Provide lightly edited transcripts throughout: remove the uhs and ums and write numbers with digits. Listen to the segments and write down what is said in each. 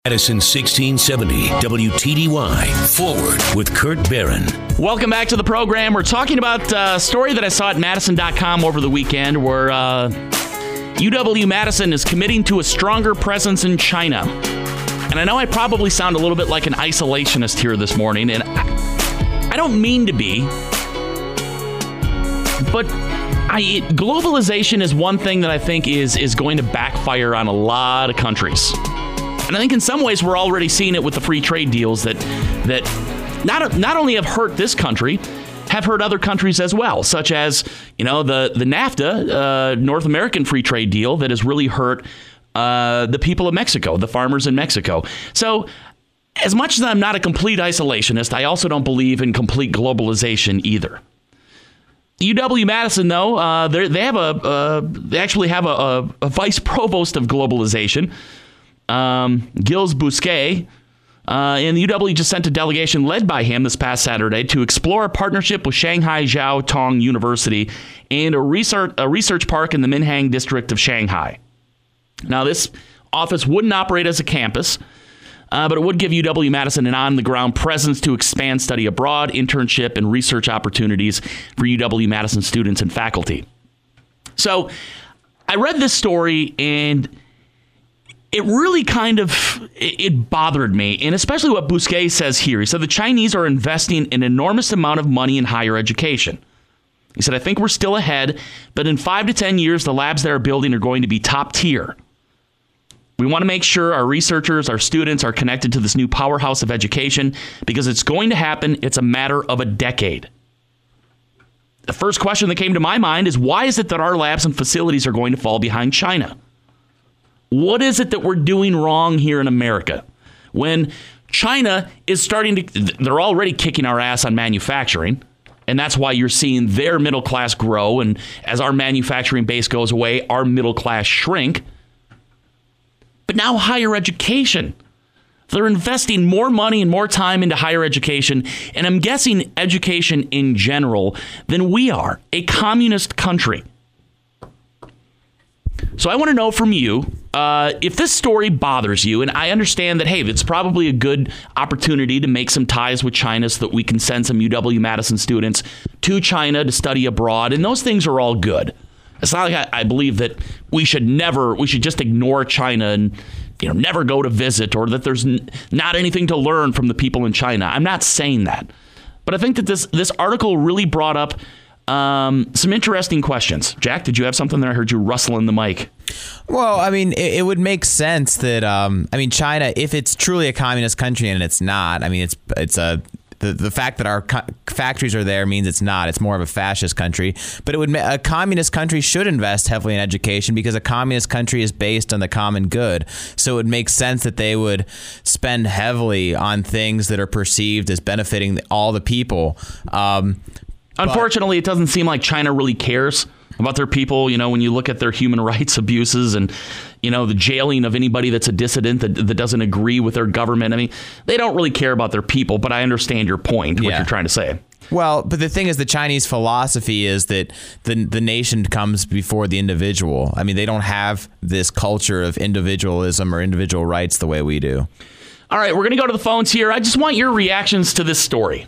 Madison 1670 WTDY. Forward with Kurt Barron. Welcome back to the program. We're talking about a story that I saw at Madison.com over the weekend where UW-Madison is committing to a stronger presence in China. And I know I probably sound a little bit like an isolationist here this morning, and I don't mean to be, but globalization is one thing that I think is going to backfire on a lot of countries. And I think in some ways we're already seeing it with the free trade deals that not only have hurt this country, have hurt other countries as well, such as, the NAFTA, North American free trade deal that has really hurt the people of Mexico, the farmers in Mexico. So as much as I'm not a complete isolationist, I also don't believe in complete globalization either. UW-Madison, though, they actually have a vice provost of globalization, Gilles Bousquet, and the UW just sent a delegation led by him this past Saturday to explore a partnership with Shanghai Jiao Tong University and a research park in the Minhang district of Shanghai. Now, this office wouldn't operate as a campus, but it would give UW-Madison an on-the-ground presence to expand study abroad, internship, and research opportunities for UW-Madison students and faculty. So I read this story, and it really it bothered me, and especially what Bousquet says here. He said the Chinese are investing an enormous amount of money in higher education. He said, I think we're still ahead, but in 5 to 10 years, the labs they're building are going to be top tier. We want to make sure our researchers, our students are connected to this new powerhouse of education because it's going to happen. It's a matter of a decade. The first question that came to my mind is, why is it that our labs and facilities are going to fall behind China? What is it that we're doing wrong here in America when China is they're already kicking our ass on manufacturing, and that's why you're seeing their middle class grow, and as our manufacturing base goes away, our middle class shrink. But now higher education. They're investing more money and more time into higher education, and I'm guessing education in general, than we are, a communist country. So I want to know from you, if this story bothers you, and I understand that, hey, it's probably a good opportunity to make some ties with China so that we can send some UW-Madison students to China to study abroad, and those things are all good. It's not like I believe that we should just ignore China and never go to visit, or that there's not anything to learn from the people in China. I'm not saying that. But I think that this article really brought up some interesting questions. Jack, did you have something there? I heard you rustling the mic. Well, I mean, it would make sense that, China, if it's truly a communist country, and it's not, the fact that our factories are there means it's not. It's more of a fascist country. But a communist country should invest heavily in education because a communist country is based on the common good. So it would make sense that they would spend heavily on things that are perceived as benefiting all the people. Unfortunately, it doesn't seem like China really cares about their people. When you look at their human rights abuses and, the jailing of anybody that's a dissident that doesn't agree with their government. They don't really care about their people, but I understand your point, what you're trying to say. Well, but the thing is, the Chinese philosophy is that the nation comes before the individual. They don't have this culture of individualism or individual rights the way we do. All right, we're going to go to the phones here. I just want your reactions to this story.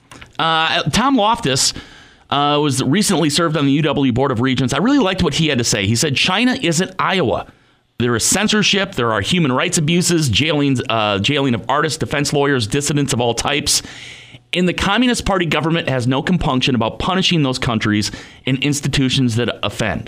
Tom Loftus was recently served on the UW Board of Regents. I really liked what he had to say. He said, China isn't Iowa. There is censorship. There are human rights abuses, jailing of artists, defense lawyers, dissidents of all types. And the Communist Party government has no compunction about punishing those countries and institutions that offend.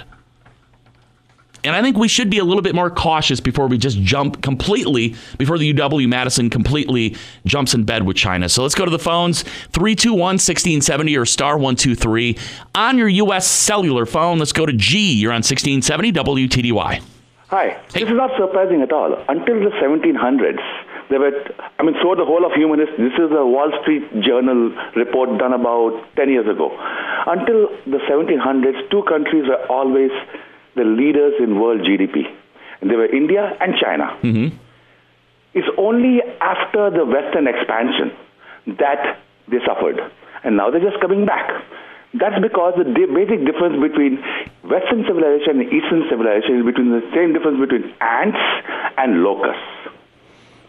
And I think we should be a little bit more cautious before we just jump completely, before the UW-Madison completely jumps in bed with China. So let's go to the phones, 321-1670 or star 123. On your U.S. cellular phone, let's go to G. You're on 1670 WTDY. Hi. Hey. This is not surprising at all. Until the 1700s, throughout the whole of human history, this is a Wall Street Journal report done about 10 years ago. Until the 1700s, two countries were always the leaders in world GDP. And they were India and China. Mm-hmm. It's only after the Western expansion that they suffered. And now they're just coming back. That's because the basic difference between Western civilization and Eastern civilization is between the same difference between ants and locusts.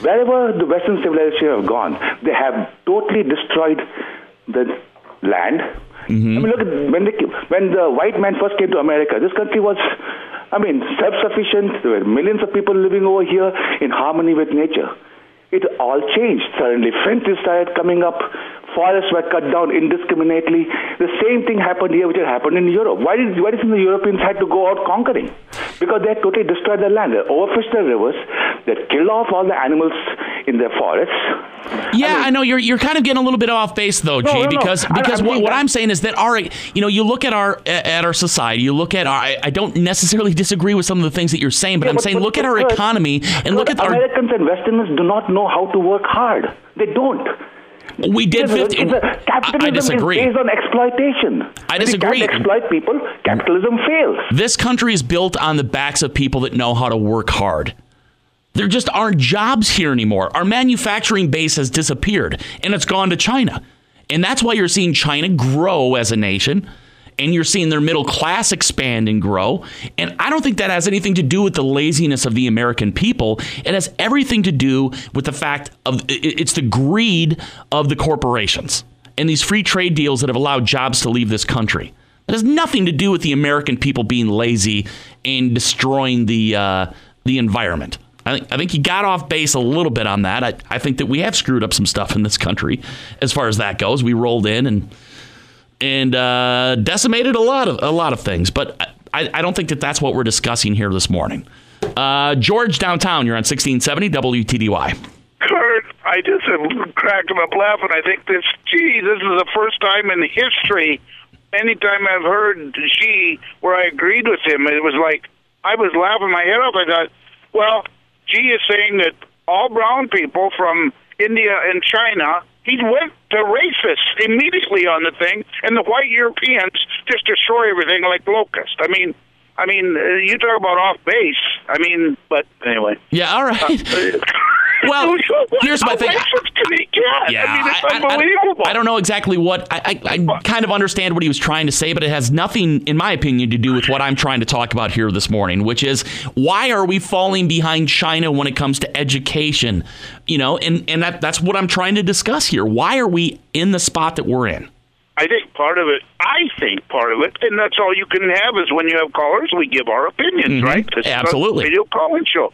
Wherever the Western civilization have gone, they have totally destroyed the land. I mean, look at when the white man first came to America, this country was, self-sufficient. There were millions of people living over here in harmony with nature. It all changed. Suddenly, fences started coming up. Forests were cut down indiscriminately. The same thing happened here, which had happened in Europe. Why did the Europeans had to go out conquering? Because they had totally destroyed their land. They overfished their rivers. They killed off all the animals in their forests. Yeah, I know you're kind of getting a little bit off base though, G, because what I'm saying is that you look at our society, you look at I don't necessarily disagree with some of the things that you're saying, but I'm saying look at our economy and look at Americans and Westerners do not know how to work hard. They don't. We did 50. Capitalism I disagree. is based on exploitation. I disagree. When you can't exploit people, capitalism fails. This country is built on the backs of people that know how to work hard. There just aren't jobs here anymore. Our manufacturing base has disappeared, and it's gone to China. And that's why you're seeing China grow as a nation, and you're seeing their middle class expand and grow. And I don't think that has anything to do with the laziness of the American people. It has everything to do with the fact of it's the greed of the corporations and these free trade deals that have allowed jobs to leave this country. It has nothing to do with the American people being lazy and destroying the environment. I think you got off base a little bit on that. I think that we have screwed up some stuff in this country as far as that goes. We rolled in and decimated a lot of things, but I don't think that that's what we're discussing here this morning. George, downtown, you're on 1670 WTDY. Kurt, I just am cracking up laughing. I think this is the first time in history, anytime I've heard Xi where I agreed with him, it was like I was laughing my head off. I thought, well, Xi is saying that all brown people from India and China, he went to racist immediately on the thing, and the white Europeans just destroy everything like locusts. I mean, you talk about off base. But anyway. Yeah, all right. Well, here's my thing. It's unbelievable. I don't know exactly what I kind of understand what he was trying to say, but it has nothing, in my opinion, to do with what I'm trying to talk about here this morning, which is why are we falling behind China when it comes to education? And that's what I'm trying to discuss here. Why are we in the spot that we're in? I think part of it, and that's all you can have is when you have callers, we give our opinions, right? This Absolutely. is a radio call-in show.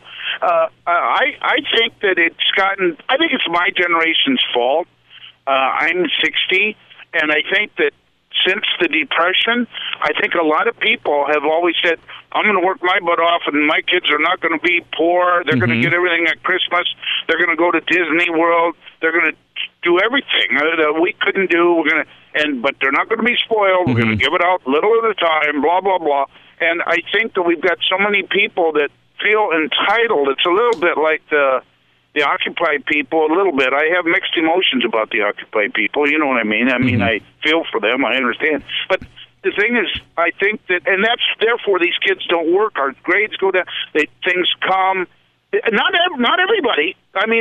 I think that I think it's my generation's fault. I'm 60, and I think that since the Depression, I think a lot of people have always said, I'm going to work my butt off, and my kids are not going to be poor. They're going to get everything at Christmas. They're going to go to Disney World. They're going to do everything that we couldn't do. But they're not going to be spoiled. We're going to give it out little at a time, blah, blah, blah. And I think that we've got so many people that feel entitled. It's a little bit like the Occupy people, a little bit. I have mixed emotions about the Occupy people. You know what I mean? I feel for them. I understand. But the thing is, I think that, and that's therefore these kids don't work. Our grades go down. Things come. Not everybody.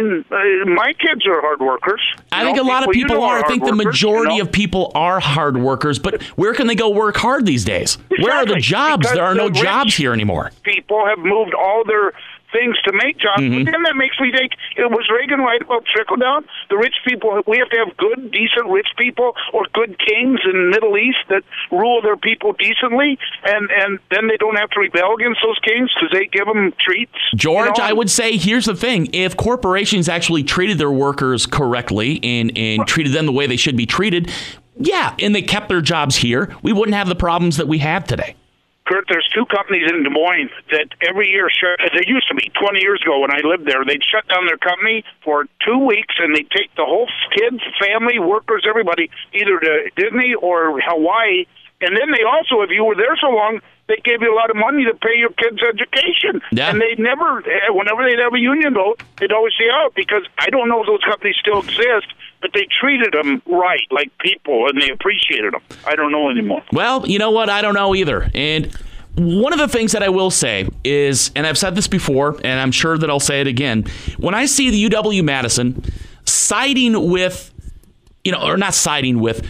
My kids are hard workers. I think a lot of people are. I think the majority of people are hard workers. But where can they go work hard these days? Exactly. Where are the jobs? Because there are no jobs here anymore. People have moved all their things to make jobs. But then that makes me think, was Reagan right about trickle down? The rich people, we have to have good, decent rich people or good kings in the Middle East that rule their people decently, and then they don't have to rebel against those kings because they give them treats. George, I would say, here's the thing. If corporations actually treated their workers correctly and treated them the way they should be treated, and they kept their jobs here, we wouldn't have the problems that we have today. Kurt, there's two companies in Des Moines that every year, there used to be 20 years ago when I lived there, they'd shut down their company for 2 weeks and they'd take the whole kids, family, workers, everybody, either to Disney or Hawaii. And then they also, if you were there so long, they gave you a lot of money to pay your kids' education. Yeah. And they'd never, whenever they'd have a union vote, they'd always say out because I don't know if those companies still exist, but they treated them right, like people, and they appreciated them. I don't know anymore. Well, you know what? I don't know either. And one of the things that I will say is, and I've said this before, and I'm sure that I'll say it again, when I see the UW-Madison siding with, or not siding with,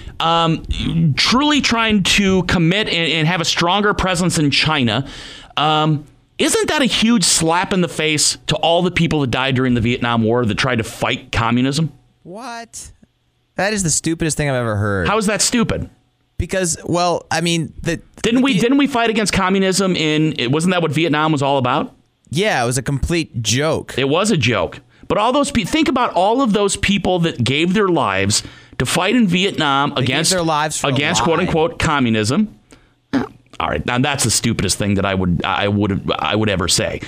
truly trying to commit and have a stronger presence in China, Isn't that a huge slap in the face to all the people that died during the Vietnam War that tried to fight communism? What? That is the stupidest thing I've ever heard. How is that stupid? Because, well, I mean, didn't we fight against communism wasn't that what Vietnam was all about? Yeah, it was a complete joke. It was a joke. But all those think about all of those people that gave their lives to fight in Vietnam against quote unquote communism. All right, now that's the stupidest thing that I would ever say.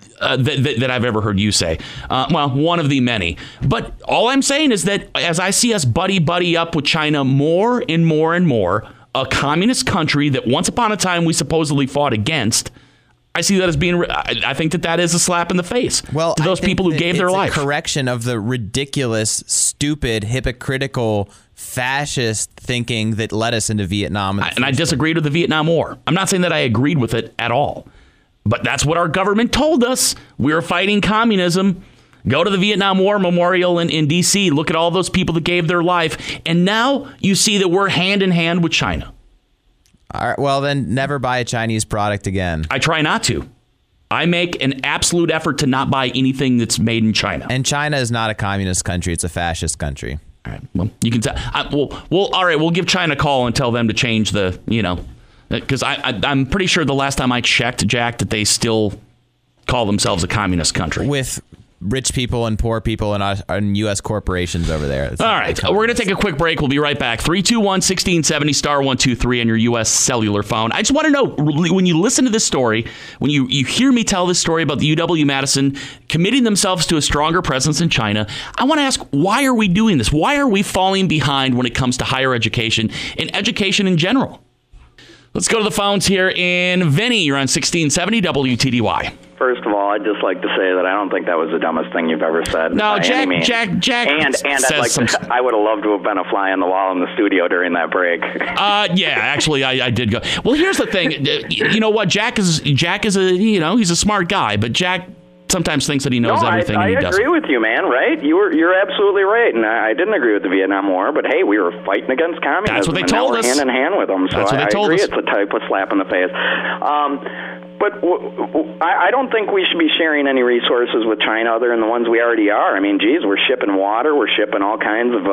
That I've ever heard you say. Well, one of the many. But all I'm saying is that as I see us buddy up with China more and more and more, a communist country that once upon a time we supposedly fought against, I see that as being, I think that is a slap in the face to those people who gave their life. It's a correction of the ridiculous, stupid, hypocritical, fascist thinking that led us into Vietnam. And I disagreed with the Vietnam War. I'm not saying that I agreed with it at all. But that's what our government told us. We were fighting communism. Go to the Vietnam War Memorial in D.C. Look at all those people that gave their life. And now you see that we're hand in hand with China. All right, well, then never buy a Chinese product again. I try not to. I make an absolute effort to not buy anything that's made in China. And China is not a communist country. It's a fascist country. All right. Well, you can tell. All right. We'll give China a call and tell them to change the, because I'm pretty sure the last time I checked, Jack, that they still call themselves a communist country. With rich people and poor people and U.S. corporations over there. All right. We're going to take a quick break. We'll be right back. 321-1670, star 123 on your U.S. cellular phone. I just want to know, when you listen to this story, when you hear me tell this story about the UW-Madison committing themselves to a stronger presence in China, I want to ask, why are we doing this? Why are we falling behind when it comes to higher education and education in general? Let's go to the phones here. In Vinny, you're on 1670 WTDY. First of all, I'd just like to say that I don't think that was the dumbest thing you've ever said. No, Jack. And I would have loved to have been a fly on the wall in the studio during that break. Yeah, actually, I did go. Well, here's the thing. You know what? Jack is a he's a smart guy, but Jack sometimes thinks that he knows everything. I agree with you, man. Right? You're absolutely right, and I didn't agree with the Vietnam War, but hey, we were fighting against communism. That's what they told us. Hand in hand with them. So That's what they told agree. us. It's a type of slap in the face. But I don't think we should be sharing any resources with China other than the ones we already are. I mean, geez, we're shipping water, we're shipping all kinds of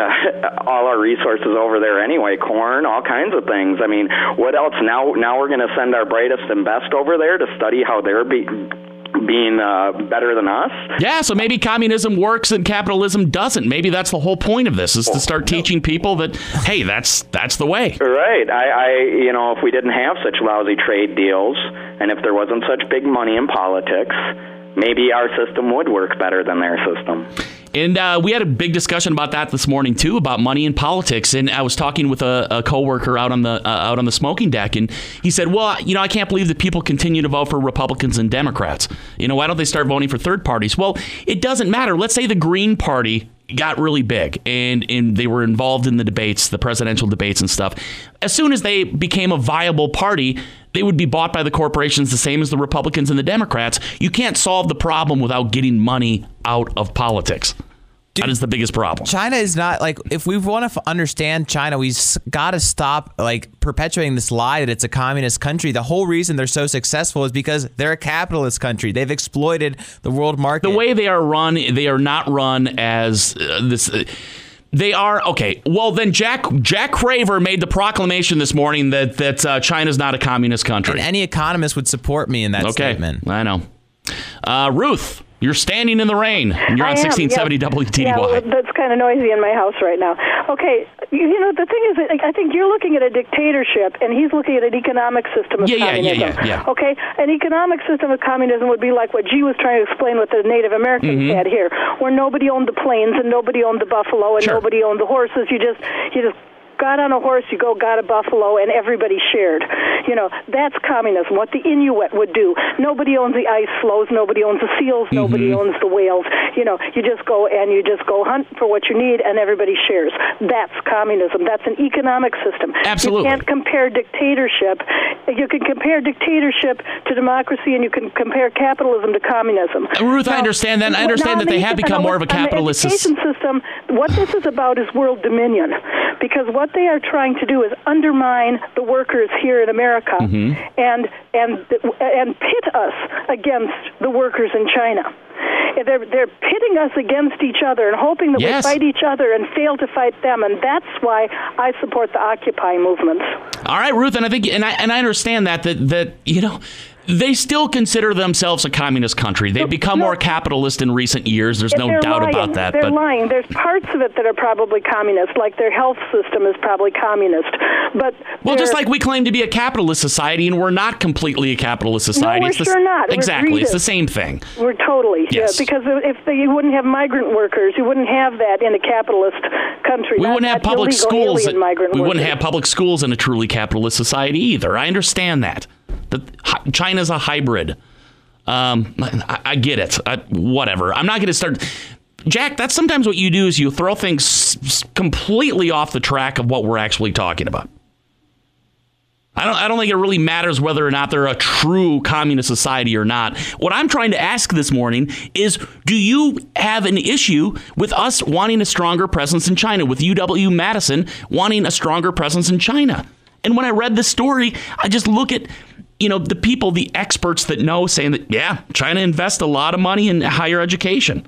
all our resources over there anyway, corn, all kinds of things. I mean, what else? Now we're going to send our brightest and best over there to study how they're being better than us. Yeah, so maybe communism works and capitalism doesn't. Maybe that's the whole point of this, is to start teaching people that, hey, that's the way. Right. If we didn't have such lousy trade deals, and if there wasn't such big money in politics, maybe our system would work better than their system. And we had a big discussion about that this morning too, about money in politics. And I was talking with a coworker out on the smoking deck, and he said, "Well, I can't believe that people continue to vote for Republicans and Democrats. Why don't they start voting for third parties?" Well, it doesn't matter. Let's say the Green Party got really big and they were involved in the debates, the presidential debates and stuff. As soon as they became a viable party, they would be bought by the corporations the same as the Republicans and the Democrats. You can't solve the problem without getting money out of politics. That is the biggest problem. China is not, if we want to understand China, we've got to stop perpetuating this lie that it's a communist country. The whole reason they're so successful is because they're a capitalist country. They've exploited the world market. The way they are run, they are not run as this. They are, okay. Well, then Jack Craver made the proclamation this morning that China's not a communist country. And any economist would support me in that statement. I know. Ruth, you're standing in the rain. And you're on 1670 WTDY. Yeah, well, that's kind of noisy in my house right now. Okay, the thing is, I think you're looking at a dictatorship, and he's looking at an economic system of communism. Yeah. Okay, an economic system of communism would be like what G was trying to explain what the Native Americans had here, where nobody owned the plains and nobody owned the buffalo and nobody owned the horses. You just got on a horse, you got a buffalo, and everybody shared. That's communism, what the Inuit would do. Nobody owns the ice floes, nobody owns the seals, nobody owns the whales. You just go hunt for what you need, and everybody shares. That's communism. That's an economic system. Absolutely. You can't compare dictatorship. You can compare dictatorship to democracy, and you can compare capitalism to communism. Ruth, I understand that. I understand that they have become more of a capitalist system. What this is about is world dominion. because what they are trying to do is undermine the workers here in America and pit us against the workers in China. They're pitting us against each other and hoping that we fight each other and fail to fight them, and that's why I support the Occupy movement. All right, Ruth, and I think, and I understand that you know, they still consider themselves a communist country. They've become more capitalist in recent years. There's no doubt about that. They're lying. There's parts of it that are probably communist, like their health system is probably communist. But just like we claim to be a capitalist society, and we're not completely a capitalist society. No, we're sure not. Exactly. It's the same thing. We're totally. Yes. Yeah, because if you wouldn't have migrant workers, you wouldn't have that in a capitalist country. We wouldn't have public schools. We wouldn't have public schools in a truly capitalist society either. I understand that. China's a hybrid. I get it. Whatever. I'm not going to start. Jack, that's sometimes what you do is you throw things completely off the track of what we're actually talking about. I don't think it really matters whether or not they're a true communist society or not. What I'm trying to ask this morning is, do you have an issue with us wanting a stronger presence in China, with UW-Madison wanting a stronger presence in China? And when I read this story, I just look at, you know, the people, the experts that know, saying that, yeah, China invests a lot of money in higher education.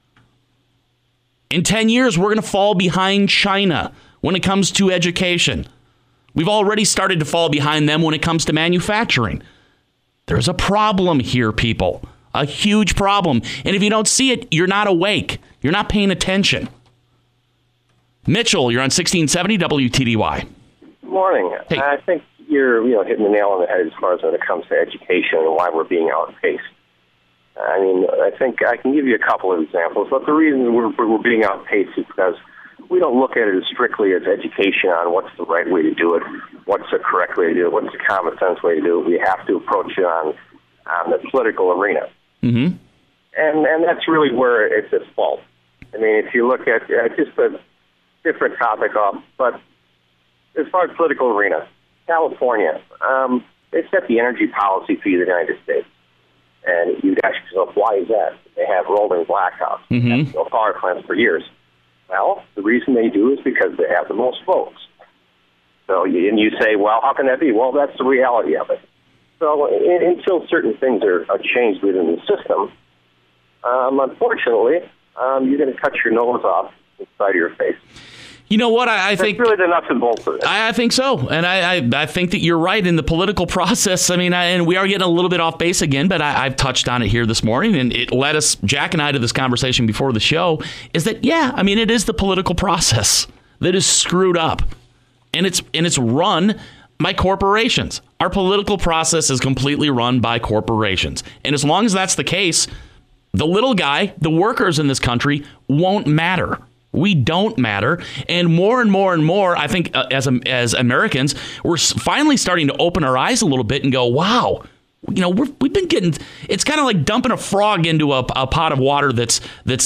In 10 years, we're going to fall behind China when it comes to education. We've already started to fall behind them when it comes to manufacturing. There's a problem here, people. A huge problem. And if you don't see it, you're not awake. You're not paying attention. Mitchell, you're on 1670 WTDY. Morning. Hey. I think you're hitting the nail on the head as far as when it comes to education and why we're being outpaced. I mean, I think I can give you a couple of examples, but the reason we're being outpaced is because we don't look at it as strictly as education on what's the right way to do it, what's the correct way to do it, what's the common sense way to do it. We have to approach it on the political arena. Mm-hmm. And that's really where it's at fault. I mean, if you look at just a different topic off, but as far as political arena, California, they set the energy policy for the United States. And you'd ask yourself, why is that? They have rolling blackouts, no power plants for years. Well, the reason they do is because they have the most votes. So, and you say, well, how can that be? Well, that's the reality of it. So until certain things are changed within the system, unfortunately, you're going to cut your nose off inside of your face. You know what? I think that's really the nuts and bolts of it. I think so, and I think that you're right in the political process. I mean, and we are getting a little bit off base again, but I've touched on it here this morning, and it led us, Jack and I, to this conversation before the show. Is that I mean, it is the political process that is screwed up, and it's run by corporations. Our political process is completely run by corporations, and as long as that's the case, the little guy, the workers in this country, won't matter. We don't matter. And more, I think, as Americans, we're finally starting to open our eyes a little bit and go, wow, we've been getting, it's kind of like dumping a frog into a pot of water that's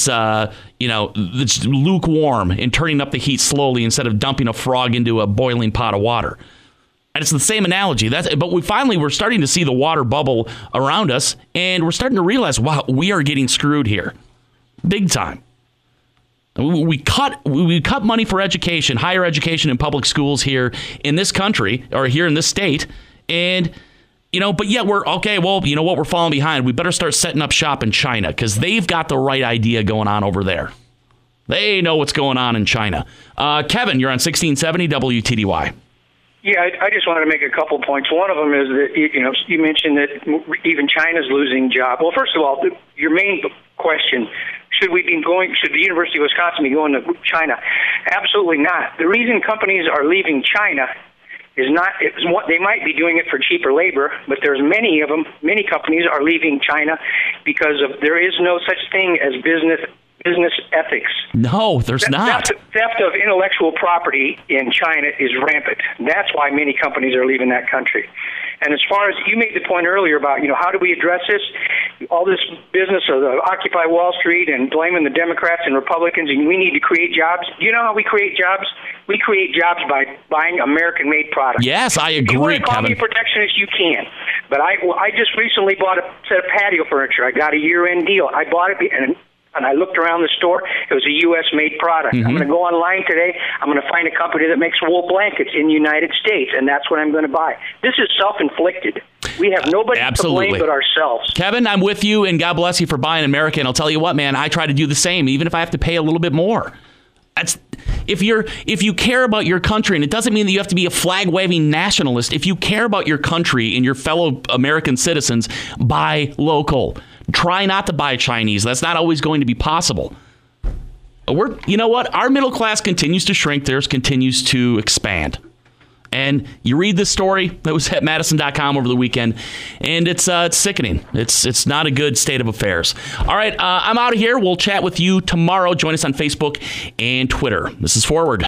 lukewarm and turning up the heat slowly instead of dumping a frog into a boiling pot of water. And it's the same analogy. But we're starting to see the water bubble around us, and we're starting to realize, wow, we are getting screwed here. Big time. We cut money for education, higher education in public schools here in this country, or here in this state, and but yet we're okay. Well, you know what? We're falling behind. We better start setting up shop in China because they've got the right idea going on over there. They know what's going on in China. Kevin, you're on 1670 WTDY. Yeah, I just wanted to make a couple points. One of them is that you mentioned that even China's losing jobs. Well, first of all, your main question. Should the University of Wisconsin be going to China? Absolutely not. The reason companies are leaving China is not, they might be doing it for cheaper labor, but there's many of them, many companies are leaving China because there is no such thing as business ethics. No, there's not. Theft of intellectual property in China is rampant. That's why many companies are leaving that country. And as far as you made the point earlier about, how do we address this? All this business of the Occupy Wall Street and blaming the Democrats and Republicans, and we need to create jobs. Do you know how we create jobs? We create jobs by buying American-made products. Yes, I agree, Kevin. If you want to call Kevin. me a protectionist, you can. But I just recently bought a set of patio furniture. I got a year-end deal. I bought it, and And I looked around the store. It was a U.S.-made product. I'm going to go online today. I'm going to find a company that makes wool blankets in the United States, and that's what I'm going to buy. This is self-inflicted. We have nobody to blame but ourselves. Kevin, I'm with you, and God bless you for buying American. I'll tell you what, man, I try to do the same, even if I have to pay a little bit more. If you care about your country, and it doesn't mean that you have to be a flag-waving nationalist. If you care about your country and your fellow American citizens, buy local. Try not to buy Chinese. That's not always going to be possible. You know what? Our middle class continues to shrink. Theirs continues to expand. And you read this story that was at Madison.com over the weekend, and it's sickening. It's not a good state of affairs. All right, I'm out of here. We'll chat with you tomorrow. Join us on Facebook and Twitter. This is Forward.